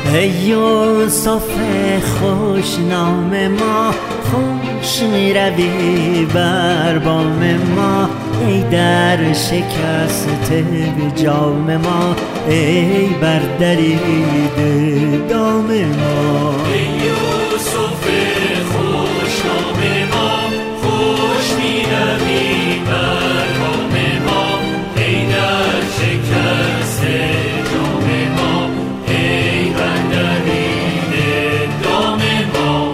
ای یوسف خوش نام ما، خوش می روی بر بام ما. ای در شکسته به جام ما، ای بر دریده دام ما. ای یوسف خوش نام ما، خوش می روی بر بام ما. ای در شکسته جام ما، ای بر دریده دام ما.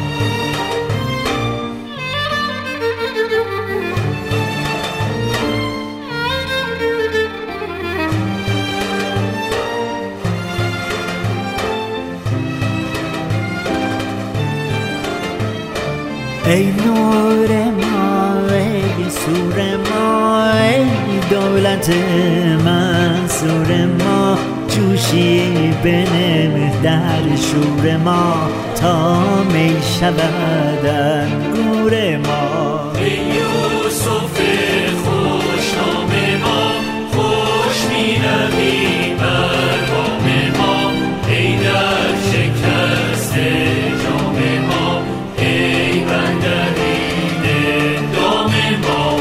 ای نور ما، ای سور ما، ای دولت منصور ما. جوشی بنه در شور ما، تا می شود انگور ما. ای یوسف خوش نام ما، خوش می روی بر بام ما. ای در شکسته جام ما، ای بر دریده دام ما.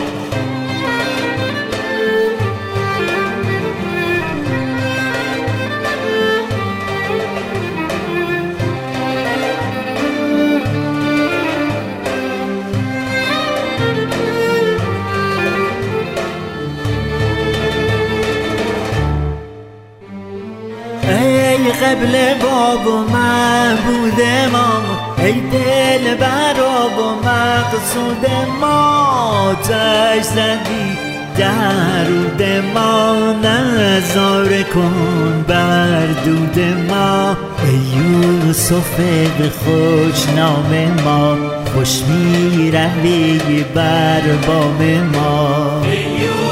ای قبل باب و معبود ما، ای دل براب و مقصود ما. تش زدی درود ما، نظاره کن بر دود ما. ای یوسف به خوش نام ما، خوش می روی بر بام ما. ای